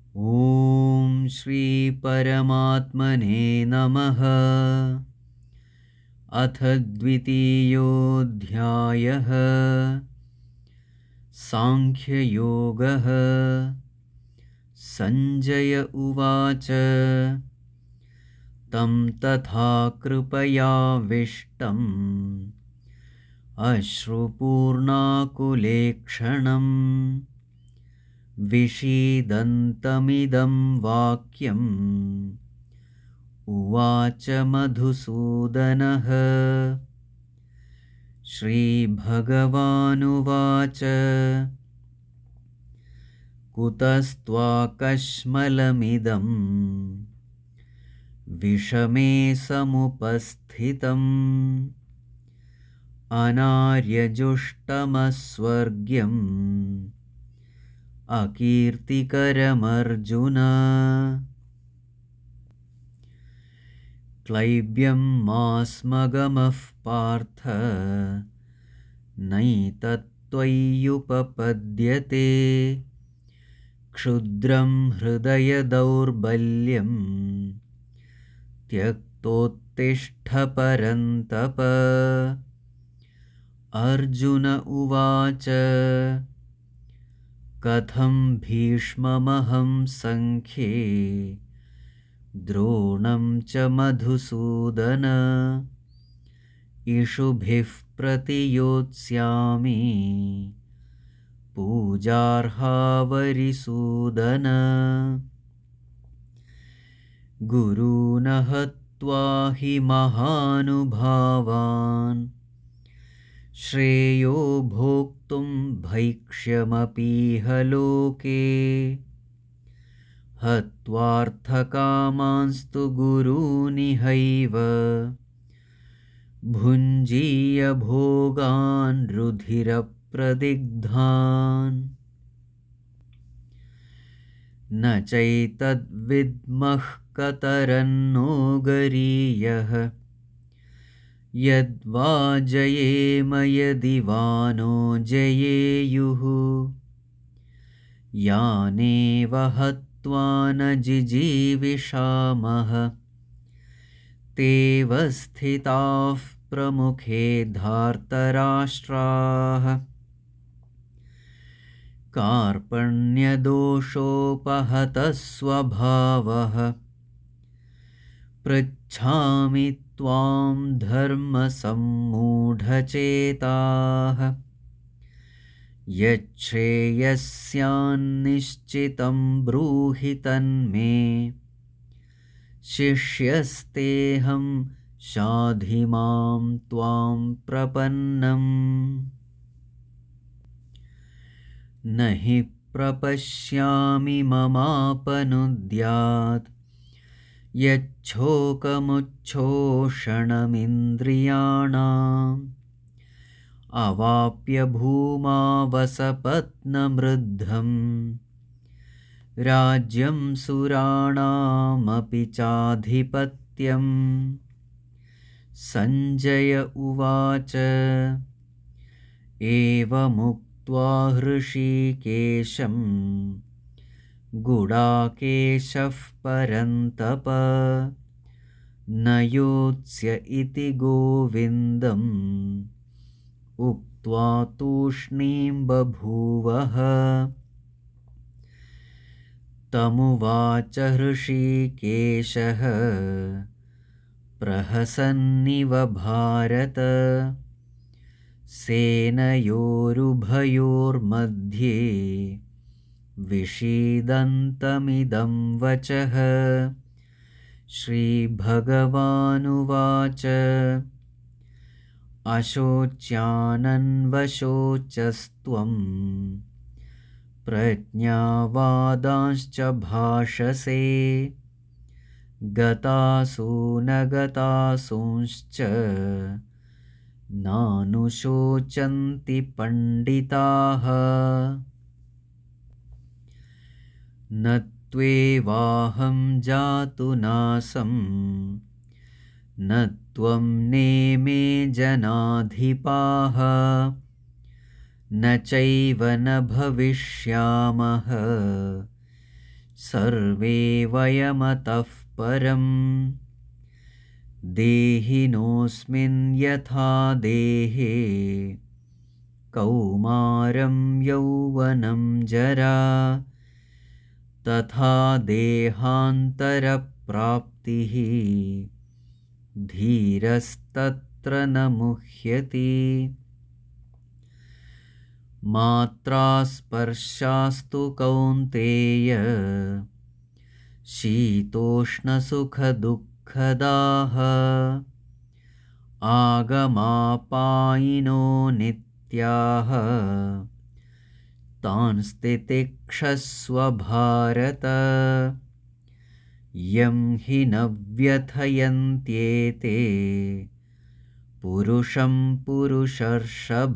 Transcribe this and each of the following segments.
ॐ श्री परमात्मने नमः। अथ द्वितीयोऽध्यायः। सांख्ययोगः। सञ्जय उवाच तं तथा कृपयाविष्टम् अश्रुपूर्णाकुलेक्षणम् विषीदन्तमिदं वाक्यम् उवाच मधुसूदनः। श्रीभगवानुवाच कुतस्त्वाकश्मलमिदं विषमे समुपस्थितम् अनार्यजुष्टमस्वर्ग्यम् अकीर्तिकरमर्जुन। क्लैब्यं मास्मगमः पार्थ नैतत्त्वय्युपपद्यते क्षुद्रं हृदयदौर्बल्यं त्यक्तोत्तिष्ठ परन्तप। अर्जुन उवाच कथं भीष्ममहं सङ्ख्ये द्रोणं च मधुसूदन इषुभिः प्रतियोत्स्यामि पूजार्हावरिसूदन। गुरून् हत्वा हि महानुभावान् श्रेयो भोक्तुं भैक्ष्यमपीह लोके हत्वार्थकामांस्तु गुरूनिहैव भुञ्जीय भोगान् रुधिरप्रदिग्धान्। न चैतद्विद्मः कतरन्नो गरीयः यद्वा जयेम यदि वा नो जयेयुः। यानेव हत्वा न जिजीविषामः तेव स्थिताः प्रमुखे धार्तराष्ट्राः। कार्पण्यदोषोपहतः स्वभावः पृच्छामि त्वां धर्मसम्मूढचेताः। यच्छ्रेयस्यान्निश्चितं ब्रूहि तन्मे शिष्यस्तेऽहं शाधि मां त्वां प्रपन्नम्। न हि प्रपश्यामि ममापनुद्यात् यच्छोकमुच्छोषणमिन्द्रियाणाम् अवाप्य भूमावसपत्नमृद्धम् राज्यं सुराणामपि चाधिपत्यम्। सञ्जय उवाच एवमुक्त्वा हृषीकेशं गुडाकेशः परन्तप न योत्स्य इति गोविन्दम् उक्त्वा तूष्णीं बभूवः। तमुवाच हृषीकेशः प्रहसन्निव भारत सेनयोरुभयोर्मध्ये विषीदन्तमिदं वचः। श्रीभगवानुवाच अशोच्यानन्वशोचस्त्वं प्रज्ञावादांश्च भाषसे गतासु न गतासूंश्च नानुशोचन्ति पण्डिताः। न त्वेवाहं जातु नासं न त्वं नेमे जनाधिपाः न चैव न भविष्यामः सर्वे वयमतः परं देहिनोऽस्मिन् यथा देहे कौमारं यौवनं जरा तथा देहान्तरप्राप्तिः धीरस्तत्र न मुह्यति। मात्रा स्पर्शास्तु कौन्तेय शीतोष्णसुखदुःखदाः आगमापायिनो नित्याः तांस्तितिक्षस्व भारत। यं हि न व्यथयन्त्येते पुरुषं पुरुषर्षभ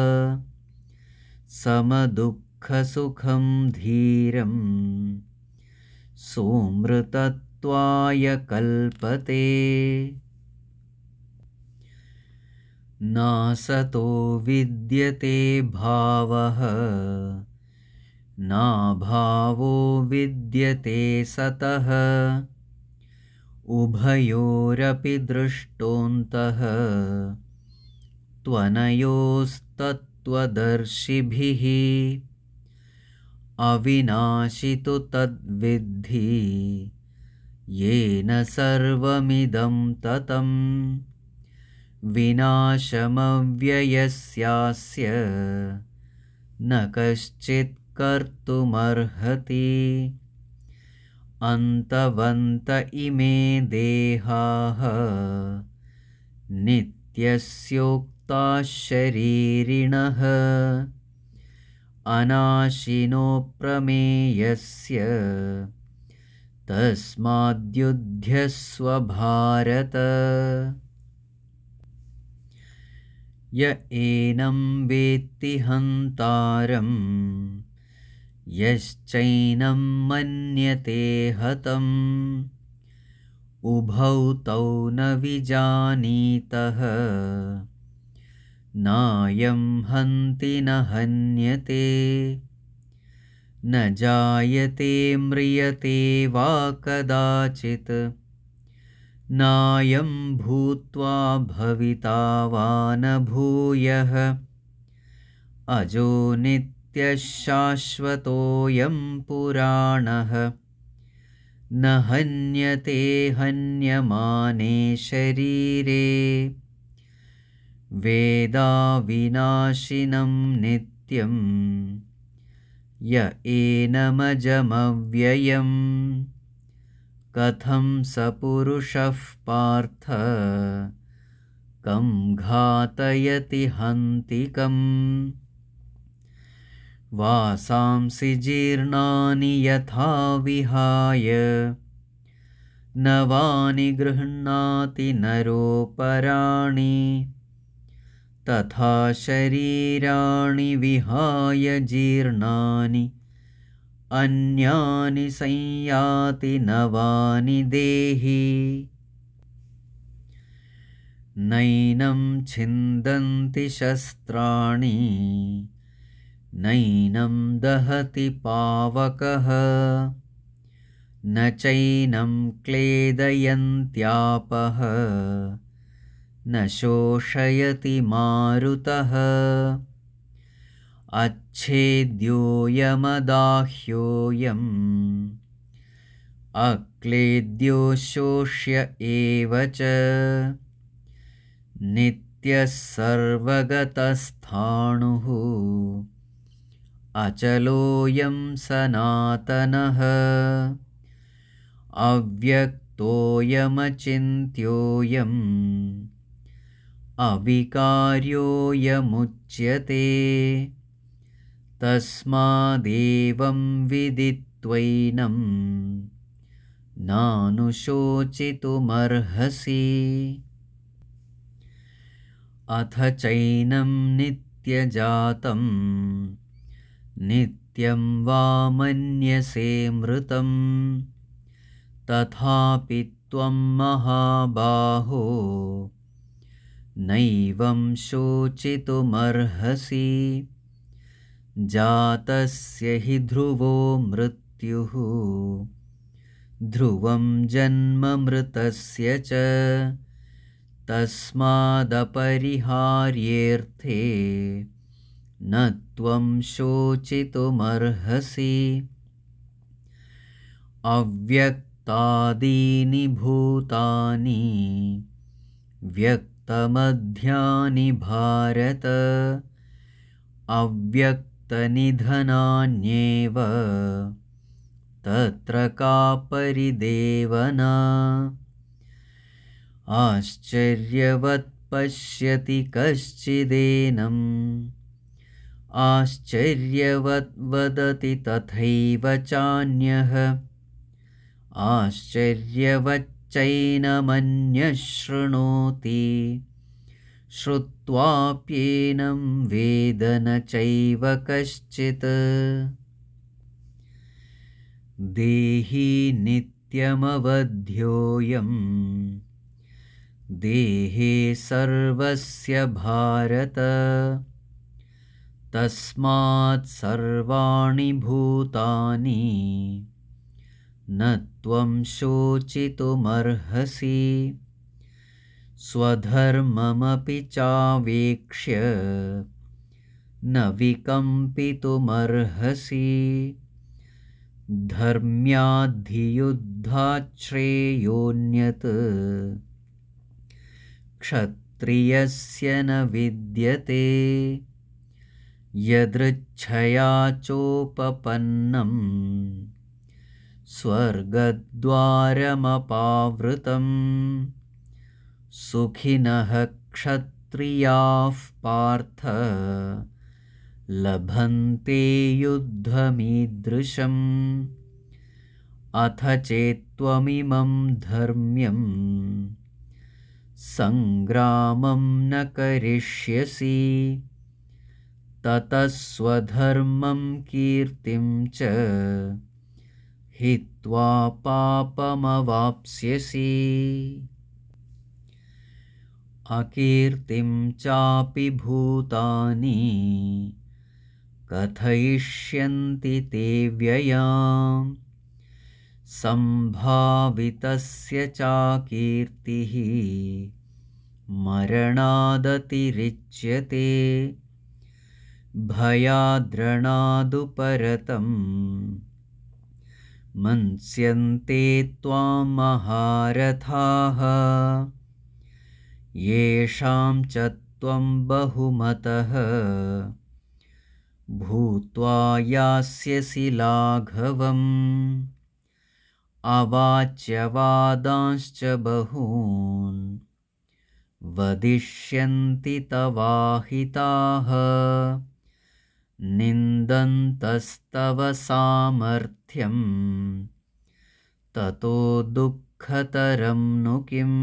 समदुःखसुखं धीरं सोऽमृतत्वाय कल्पते। नासतो विद्यते भावः नाभावो विद्यते सतः उभयोरपि दृष्टोऽन्तः त्वनयोस्तत्त्वदर्शिभिः। अविनाशि तु तद्विद्धि येन सर्वमिदं ततं विनाशमव्ययस्यास्य न कश्चित् कर्तुमर्हति। अन्तवन्त इमे देहाः नित्यस्योक्ताः शरीरिणः अनाशिनो प्रमेयस्य तस्माद्युध्यस्व भारत। य एनं वेत्ति हन्तारं यश्चैनं मन्यते हतम् उभौ तौ न विजानीतः नायं हन्ति न हन्यते। न जायते म्रियते वा कदाचित् नायं भूत्वा भविता वा न भूयः। अजो नित्यः शाश्वतोऽयं पुराणः न हन्यते हन्यमाने शरीरे। वेदाविनाशिनं नित्यं य एनमजमव्ययम् कथं स पुरुषः पार्थ कं घातयति हन्तिकम्। वासांसि जीर्णानि यथा विहाय नवानि गृह्णाति नरोपराणि तथा शरीराणि विहाय जीर्णानि अन्यानि संयाति नवानि देहि। नैनं छिन्दन्ति शस्त्राणि नैनं दहति पावकः न चैनं क्लेदयन्त्यापः न शोषयति मारुतः। अच्छेद्योऽयमदाह्योऽयम् अक्लेद्यो शोष्य एव च नित्यः सर्वगतस्थाणुः अचलोऽयं सनातनः। अव्यक्तोऽयमचिन्त्योऽयम् अविकार्योऽयमुच्यते। तस्मादेवं विदित्वैनं नानुशोचितुमर्हसि। अथ चैनं नित्यजातं नित्यं वा मन्यसे मृतं तथापि त्वं महाबाहो नैवं शोचितुमर्हसि। जातस्य हि ध्रुवो मृत्युः मृत्युः ध्रुवं जन्म मृतस्य च तस्मादपरिहार्येऽर्थे न त्वं शोचितुमर्हसि अव्यक्तादीनि भूतानि व्यक्तमध्यानि भारत अव्यक्तनिधनान्येव तत्र का परिदेवना आश्चर्यवत् पश्यति कश्चिदेनम् आश्चर्यवत् वदति तथैव चान्यः आश्चर्यवच्चैनमन्यः शृणोति श्रुत्वाप्येनं वेद न चैव कश्चित् देही नित्यमवध्योऽयं देहे सर्वस्य भारत तस्मात् सर्वाणि भूतानि न त्वं शोचितुमर्हसि स्वधर्ममपि चावेक्ष्य न विकम्पितुमर्हसि धर्म्याद्धियुद्धाच्छ्रेयोऽन्यत् क्षत्रियस्य न विद्यते यदृच्छया चोपपन्नम् स्वर्गद्वारमपावृतम् सुखिनः क्षत्रियाः पार्थ लभन्ते युद्धमीदृशम् अथ चेत्त्वमिमं धर्म्यं सङ्ग्रामं न करिष्यसि ततः स्वधर्मं कीर्तिं च हित्वा पापमवाप्स्यसि अकीर्तिं चापि भूतानि कथयिष्यन्ति ते व्ययाम् सम्भावितस्य चाकीर्तिः मरणादतिरिच्यते भयाद्रणादुपरतं मन्स्यन्ते त्वां महारथाः येषां च त्वं बहुमतः भूत्वा यास्यसि लाघवम् अवाच्यवादांश्च बहून् वदिष्यन्ति तवाहिताः निन्दन्तस्तव सामर्थ्यं ततो दुःखतरं नु किम्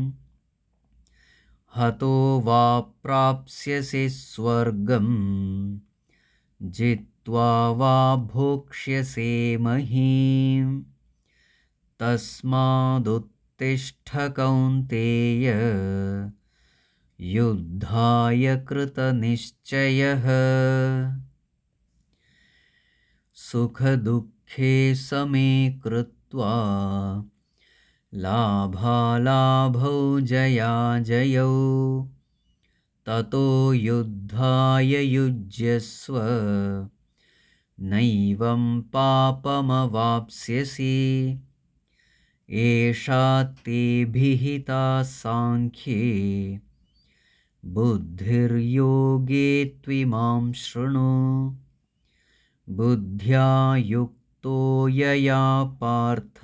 हतो वा प्राप्स्यसि स्वर्गम् जित्वा वा भोक्ष्यसे महीम् तस्मादुत्तिष्ठ कौन्तेय युद्धाय कृतनिश्चयः सुखदुःखे समे कृत्वा लाभालाभौ जयाजयौ ततो युद्धाय युज्यस्व नैवं पापमवाप्स्यसि एषा ते भिहिता साङ्ख्ये बुद्धिर्योगे त्विमां शृणु बुद्ध्या युक्तो यया पार्थ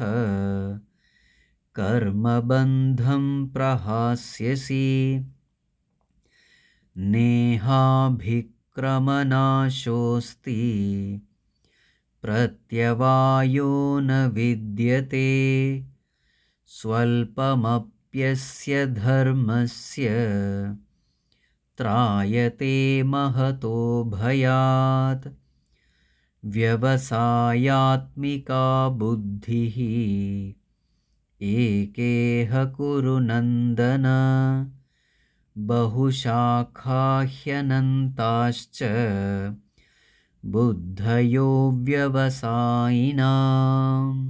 कर्मबन्धं प्रहास्यसि नेहाभिक्रमनाशोऽस्ति प्रत्यवायो न विद्यते स्वल्पमप्यस्य धर्मस्य त्रायते महतो भयात् व्यवसायात्मिका बुद्धिः एकेह कुरु नन्दन बहुशाखा ह्यनन्ताश्च बुद्धयो व्यवसायिनाम्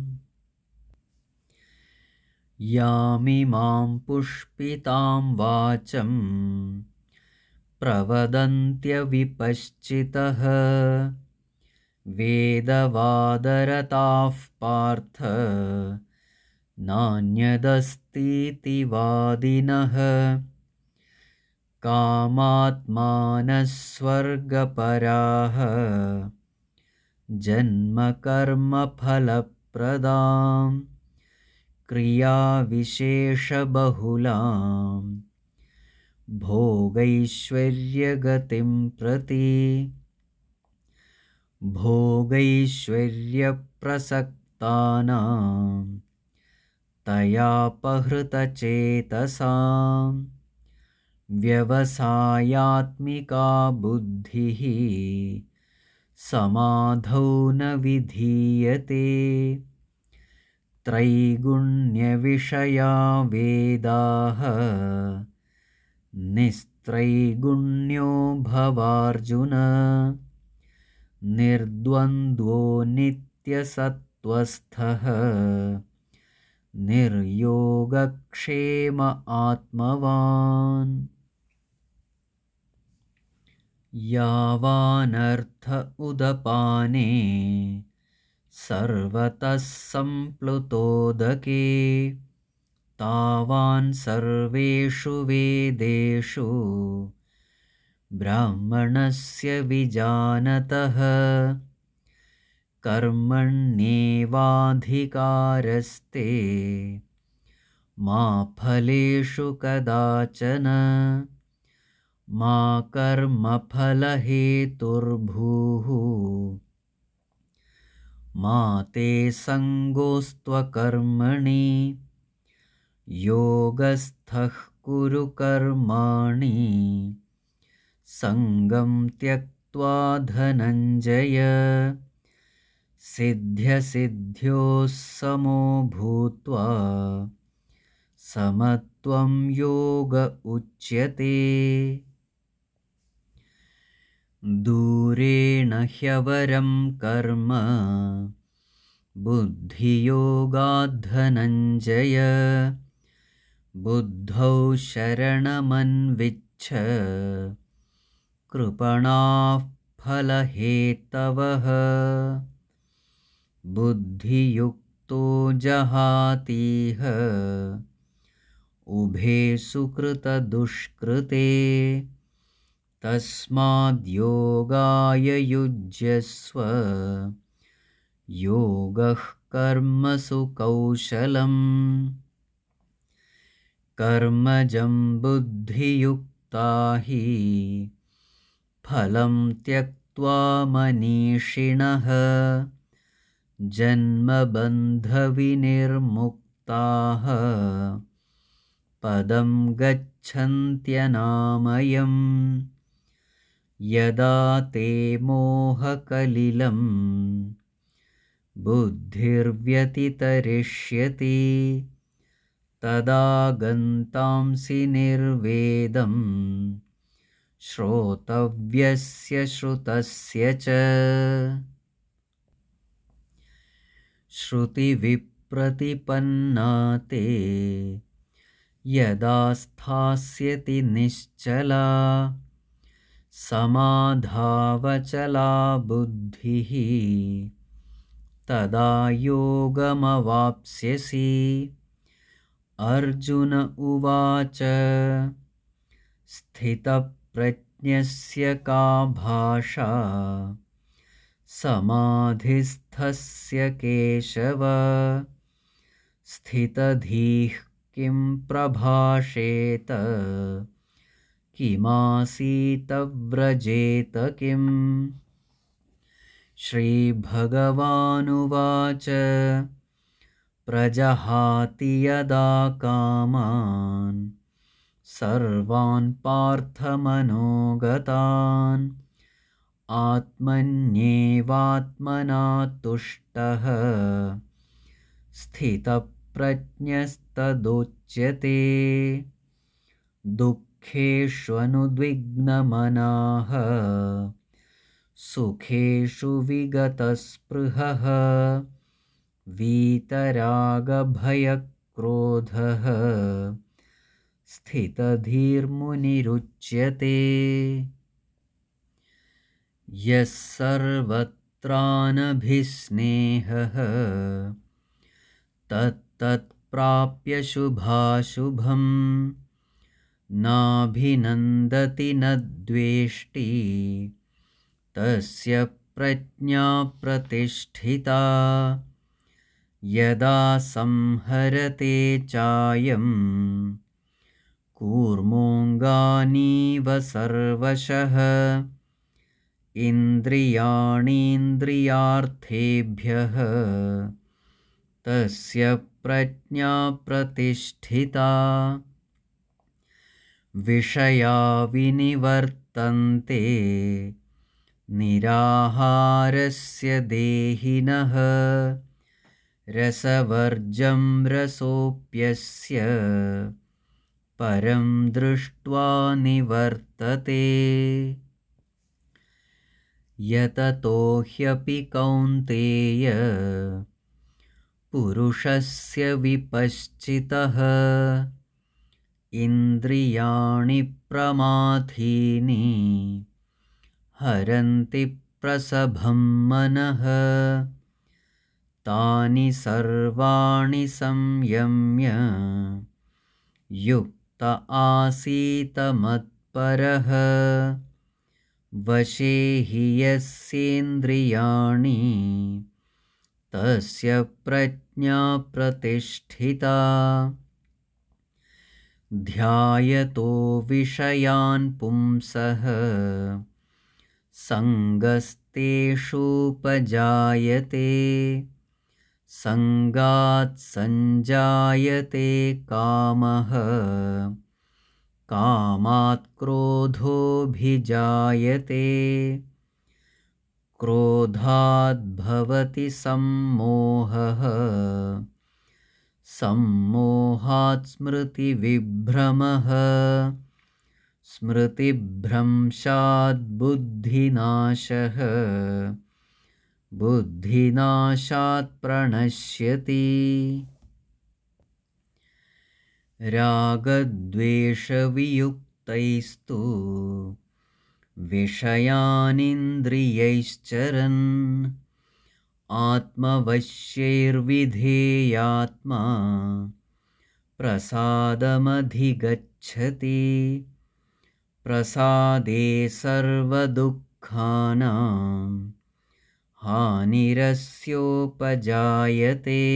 यामिमां पुष्पितां वाचं प्रवदन्त्यविपश्चितः वेदवादरताः पार्थ नान्यदस्तीति वादिनः कामात्मानः स्वर्गपराः जन्मकर्मफलप्रदां क्रियाविशेषबहुलां भोगैश्वर्यगतिं प्रति भोगैश्वर्यप्रसक्तानां तयापहृतचेतसां व्यवसायात्मिका बुद्धिः समाधौ न विधीयते त्रैगुण्यविषया वेदाः निस्त्रैगुण्यो भवार्जुन निर्द्वन्द्वो नित्यसत्त्वस्थः निर्योगक्षेम आत्मवान् यावानर्थ उदपाने सर्वतः सम्प्लुतोदके तावान् सर्वेषु वेदेषु ब्राह्मणस्य विजानतः कर्मण्येवाधिकारस्ते मा फलेषु कदाचन मा कर्मफलहेतुर्भूः मा ते सङ्गोऽस्त्वकर्मणि योगस्थः कुरु कर्माणि सङ्गं त्यक्त्वा धनञ्जय सिद्ध्यसिद्ध्योः समो भूत्वा समत्वं योग उच्यते दूरेण ह्यवरं कर्म बुद्धियोगात् धनञ्जय बुद्धौ शरणमन्विच्छ कृपणाः फलहेतवः बुद्धियुक्तो जहातीह उभे सुकृतदुष्कृते तस्माद्योगाय युज्यस्व योगः कर्मसु कौशलम् कर्मजं बुद्धियुक्ता हि फलं त्यक्त्वा मनीषिणः जन्मबन्धविनिर्मुक्ताः पदं गच्छन्त्यनामयम् यदा ते मोहकलिलं बुद्धिर्व्यतितरिष्यति तदा गन्तांसि निर्वेदं श्रोतव्यस्य श्रुतस्य च श्रुतिविप्रतिपन्ना ते यदा स्थास्यति निश्चला समाधावचला बुद्धिः तदा योगमवाप्स्यसि अर्जुन उवाच स्थितप्रज्ञस्य का भाषा समाधिस्थस्य केशव स्थितधीः किं प्रभाषेत किमासीत व्रजेत किम् श्रीभगवानुवाच प्रजहाति यदा कामान् सर्वान् पार्थमनोगतान् आत्मन्येवात्मना तुष्टः स्थितप्रज्ञस्तदोच्यते दुःखेष्वनुद्विग्नमनाः सुखेषु विगतस्पृहः वीतरागभयक्रोधः स्थितधीर्मुनिरुच्यते। यः सर्वत्रानभिस्नेहः तत्तत्प्राप्य शुभाशुभम् नाभिनन्दति न द्वेष्टि तस्य प्रज्ञा प्रतिष्ठिता। यदा संहरते चायं कूर्मोऽङ्गानीव सर्वशः इन्द्रियाणीन्द्रियार्थेभ्यः तस्य प्रज्ञा प्रतिष्ठिता। विषया विनिवर्तन्ते निराहारस्य देहिनः रसवर्जं रसोऽप्यस्य परं दृष्ट्वा निवर्तते। यततो ह्यपि कौन्तेय पुरुषस्य विपश्चितः इन्द्रियाणि प्रमाथीनि हरन्ति प्रसभं मनः। तानि सर्वाणि संयम्य युक्त आसीत मत्परः। वशे हि यस्येन्द्रियाणि तस्य प्रज्ञा प्रतिष्ठिता। ध्यायतो विषयान् पुंसः सङ्गस्तेषूपजायते। सङ्गात् सञ्जायते कामः कामात् क्रोधोऽभिजायते। क्रोधात् भवति सम्मोहः सम्मोहात् स्मृतिविभ्रमः। स्मृतिभ्रंशात् बुद्धिनाशः बुद्धिनाशात् प्रणश्यति। रागद्वेषवियुक्तैस्तु विषयानिन्द्रियैश्चरन् आत्मवश्यैर्विधेयात्मा प्रसादमधिगच्छति। प्रसादे सर्वदुःखानां हानिरस्योपजायते।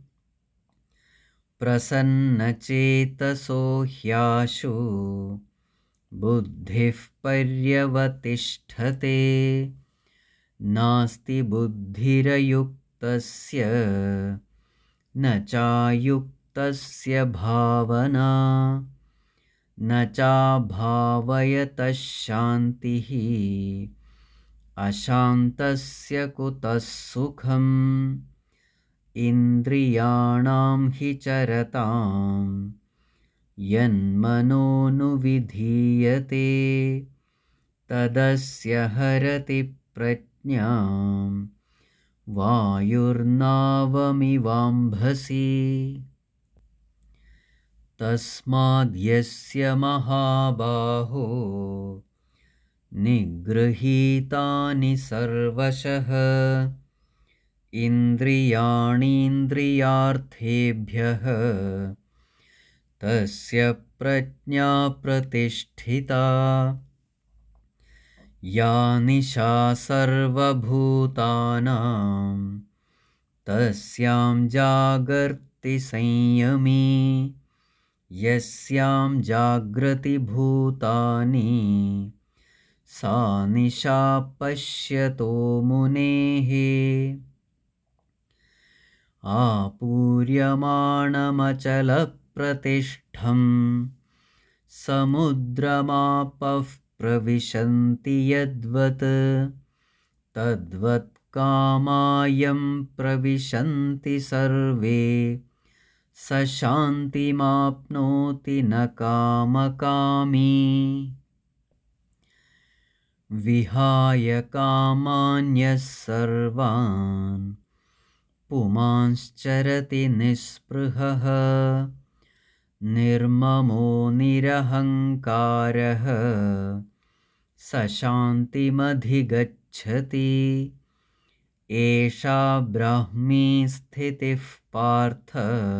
प्रसन्नचेतसो ह्याशु बुद्धिः पर्यवतिष्ठते। नास्ति बुद्धिरयुक्तस्य न चायुक्तस्य भावना। न चाभावयतः शान्तिः अशान्तस्य कुतः सुखम्। इन्द्रियाणां हि चरतां यन्मनोनुविधीयते तदस्य हरति प्रज्ञां वायुर्नावमिवाम्भसि। तस्माद्यस्य महाबाहो निगृहीतानि सर्वशः इन्द्रियाणीन्द्रियार्थेभ्यः तस्य प्रज्ञा प्रतिष्ठिता। या निशा सर्वभूतानां तस्यां जागर्ति संयमी। यस्यां जागृति भूतानि सा निशा पश्यतो मुनेः। आपूर्यमाणमचलप्रतिष्ठं समुद्रमापः प्रविशन्ति यद्वत् तद्वत् कामायं प्रविशन्ति सर्वे। स शान्तिमाप्नोति न कामकामी। विहाय कामान्यः सर्वान् पुमांश्चरति निःस्पृहः निर्ममो निरहङ्कारः स शान्तिमधिगच्छति एषा ब्राह्मी स्थितिः पार्थ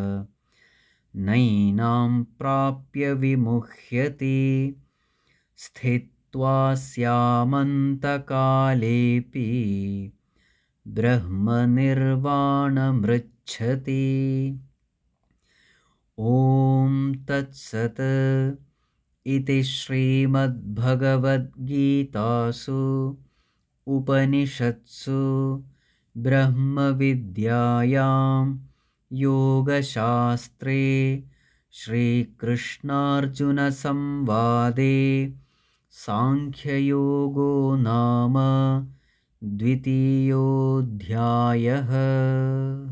नैनां प्राप्य विमुह्यति स्थित्वा स्यामन्तकालेऽपि ब्रह्मनिर्वाणमृच्छति। ॐ तत्सत् इति श्रीमद्भगवद्गीतासु उपनिषत्सु ब्रह्मविद्यायां योगशास्त्रे श्रीकृष्णार्जुनसंवादे सांख्ययोगो नाम द्वितीयोऽध्यायः।